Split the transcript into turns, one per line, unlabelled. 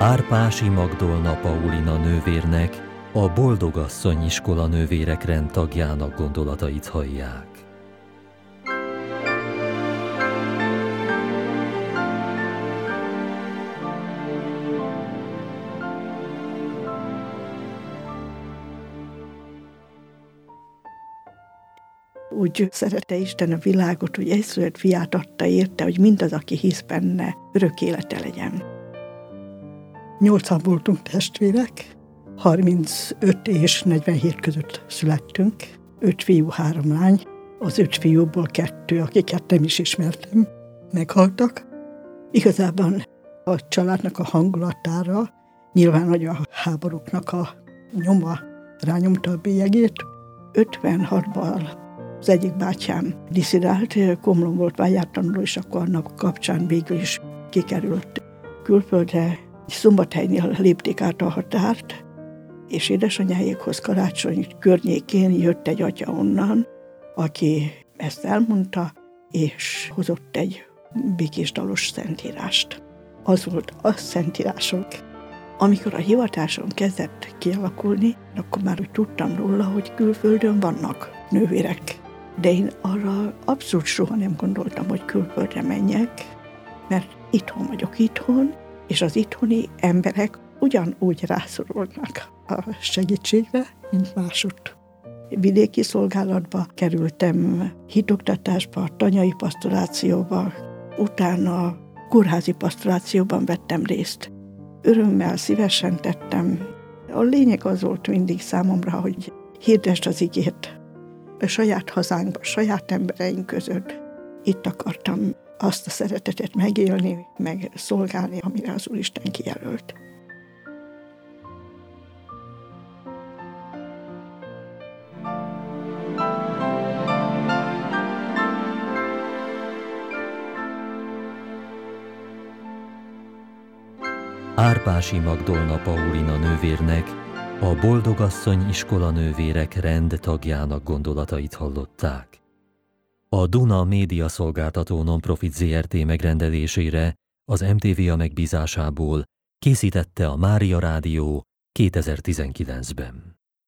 Árpási Magdolna Paulina nővérnek, a Boldogasszony iskola nővérek rendtagjának gondolatait hallják.
Úgy szerette Isten a világot, hogy egyszülött fiát adta érte, hogy mindaz, aki hisz benne, örök élete legyen. 8-an voltunk testvérek, 35 és 47 között születtünk, 5 fiú, 3 lány. Az 5 fiúból 2, akiket nem is ismertem, meghaltak. Igazából a családnak a hangulatára nyilván, hogy a háborúknak a nyoma rányomta a bélyegét. 56-ban az egyik bátyám disszidált, Komlón volt vágyártanuló, és akkor annak kapcsán végül is kikerült külföldre. Szombathelynél lépték át a határt, és édesanyáékhoz karácsony környékén jött egy atya onnan, aki ezt elmondta, és hozott egy békésdalos szentírást. Az volt a szentírások. Amikor a hivatásom kezdett kialakulni, akkor már úgy tudtam róla, hogy külföldön vannak nővérek. De én arra abszolút soha nem gondoltam, hogy külföldre menjek, mert itthon vagyok és az itthoni emberek ugyanúgy rászorulnak a segítségre, mint másutt. Vidéki szolgálatba kerültem, hitoktatásba, tanyai pasztorációba, utána kórházi pasztorációban vettem részt. Örömmel, szívesen tettem. A lényeg az volt mindig számomra, hogy hirdesd az igét a saját hazánkban, a saját embereink között. Itt akartam azt a szeretetet megélni, meg szolgálni, amire az Úristen kijelölt.
Árpási Magdolna Paulina nővérnek, a Boldogasszony iskola nővérek rendtagjának gondolatait hallották. A Duna Média Szolgáltató Nonprofit Zrt. Megrendelésére az MTV-a megbízásából készítette a Mária Rádió 2019-ben.